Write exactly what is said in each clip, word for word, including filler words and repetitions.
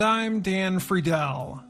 I'm Dan Friedel.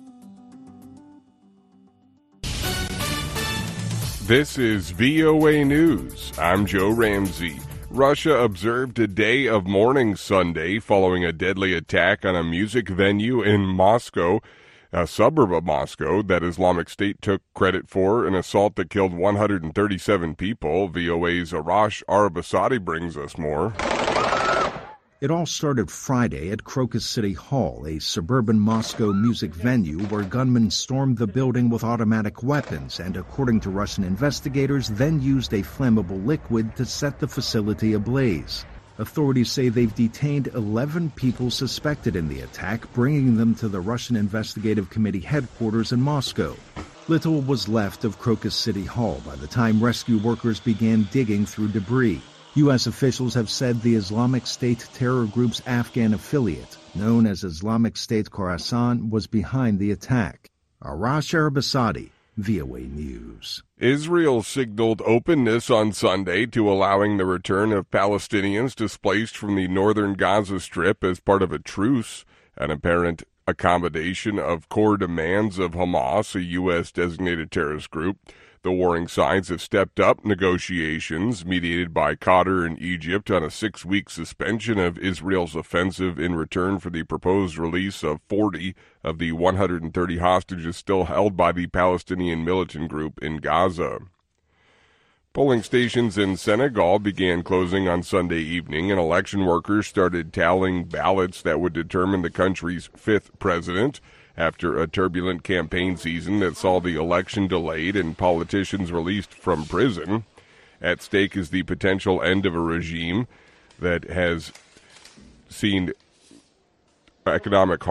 This is V O A News. I'm Joe Ramsey. Russia observed a day of mourning Sunday following a deadly attack on a music venue in Moscow, a suburb of Moscow, that Islamic State took credit for, an assault that killed one hundred thirty-seven people. V O A's Arash Arabasadi brings us more. It all started Friday at Crocus City Hall, a suburban Moscow music venue where gunmen stormed the building with automatic weapons and, according to Russian investigators, then used a flammable liquid to set the facility ablaze. Authorities say they've detained eleven people suspected in the attack, bringing them to the Russian Investigative Committee headquarters in Moscow. Little was left of Crocus City Hall by the time rescue workers began digging through debris. U S officials have said the Islamic State terror group's Afghan affiliate, known as Islamic State Khorasan, was behind the attack. Arash Arabasadi, V O A News. Israel signaled openness on Sunday to allowing the return of Palestinians displaced from the northern Gaza Strip as part of a truce, an apparent accommodation of core demands of Hamas, a U S-designated terrorist group. The warring sides have stepped up negotiations mediated by Qatar and Egypt on a six-week suspension of Israel's offensive in return for the proposed release of forty of the one hundred thirty hostages still held by the Palestinian militant group in Gaza. Polling stations in Senegal began closing on Sunday evening, and election workers started tallying ballots that would determine the country's fifth president. After a turbulent campaign season that saw the election delayed and politicians released from prison. At stake is the potential end of a regime that has seen economic